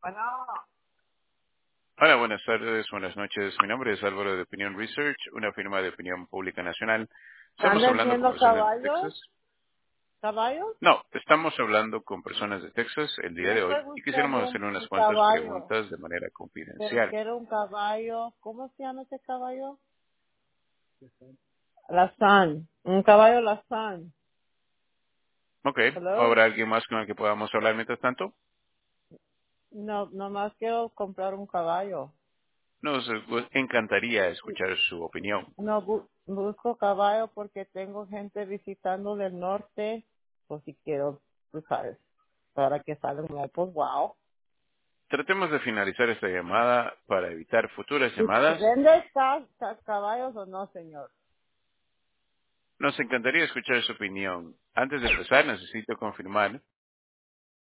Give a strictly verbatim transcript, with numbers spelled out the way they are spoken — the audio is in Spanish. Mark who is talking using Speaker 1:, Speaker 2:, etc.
Speaker 1: Bueno,
Speaker 2: Hola, buenas tardes, buenas noches. Mi nombre es Álvaro de Opinion Research, una firma de opinión pública nacional. Estamos
Speaker 1: ¿andan
Speaker 2: hablando con
Speaker 1: siendo
Speaker 2: personas de
Speaker 1: caballos?
Speaker 2: Texas.
Speaker 1: ¿Caballos?
Speaker 2: No, estamos hablando con personas de Texas el día de
Speaker 1: Siempre
Speaker 2: hoy y
Speaker 1: buscando
Speaker 2: quisiéramos
Speaker 1: un,
Speaker 2: hacer unas
Speaker 1: un
Speaker 2: cuantas
Speaker 1: caballo.
Speaker 2: preguntas de manera
Speaker 1: Pero
Speaker 2: confidencial.
Speaker 1: quiero un caballo. ¿Cómo se llama ese caballo? Lazán. Un caballo Lazán.
Speaker 2: Ok,
Speaker 1: Hello.
Speaker 2: ¿habrá alguien más con el que podamos hablar mientras tanto?
Speaker 1: No, nomás quiero comprar un caballo.
Speaker 2: Nos eh, gu- encantaría escuchar su opinión.
Speaker 1: No bu- busco caballo porque tengo gente visitando del norte. Pues si quiero, tú sabes, para que salgan, no, pues wow.
Speaker 2: Tratemos de finalizar esta llamada para evitar futuras
Speaker 1: ¿Y
Speaker 2: llamadas.
Speaker 1: ¿Vendes ca- ca- caballos o no, señor?
Speaker 2: Nos encantaría escuchar su opinión. Antes de empezar, necesito confirmar